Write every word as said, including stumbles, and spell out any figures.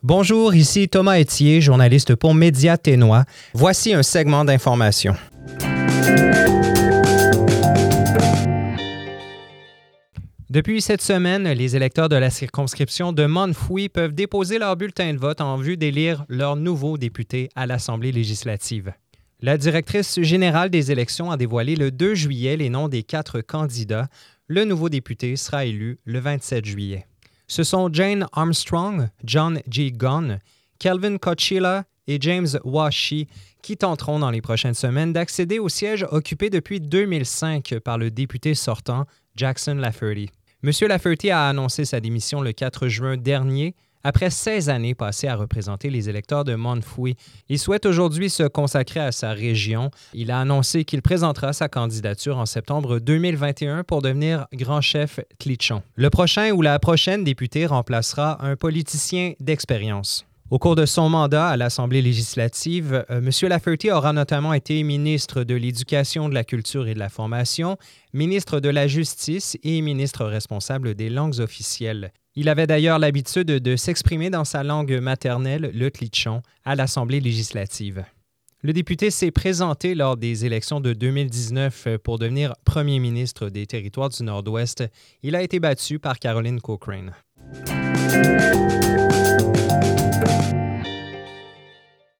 Bonjour, ici Thomas Etier, journaliste pour Média Ténois. Voici un segment d'information. Depuis cette semaine, les électeurs de la circonscription de Montfouille peuvent déposer leur bulletin de vote en vue d'élire leur nouveau député à l'Assemblée législative. La directrice générale des élections a dévoilé le deux juillet les noms des quatre candidats. Le nouveau député sera élu le vingt-sept juillet. Ce sont Jane Armstrong, John G. Gunn, Kelvin Cochila et James Washi qui tenteront dans les prochaines semaines d'accéder au siège occupé depuis deux mille cinq par le député sortant Jackson Lafferty. M. Lafferty a annoncé sa démission le quatre juin dernier, après seize années passées à représenter les électeurs de Montfouille. Il souhaite aujourd'hui se consacrer à sa région. Il a annoncé qu'il présentera sa candidature en septembre deux mille vingt et un pour devenir grand chef Tlichon. Le prochain ou la prochaine députée remplacera un politicien d'expérience. Au cours de son mandat à l'Assemblée législative, euh, M. Lafferty aura notamment été ministre de l'Éducation, de la Culture et de la Formation, ministre de la Justice et ministre responsable des langues officielles. Il avait d'ailleurs l'habitude de s'exprimer dans sa langue maternelle, le Tlichon, à l'Assemblée législative. Le député s'est présenté lors des élections de deux mille dix-neuf pour devenir premier ministre des Territoires du Nord-Ouest. Il a été battu par Caroline Cochrane.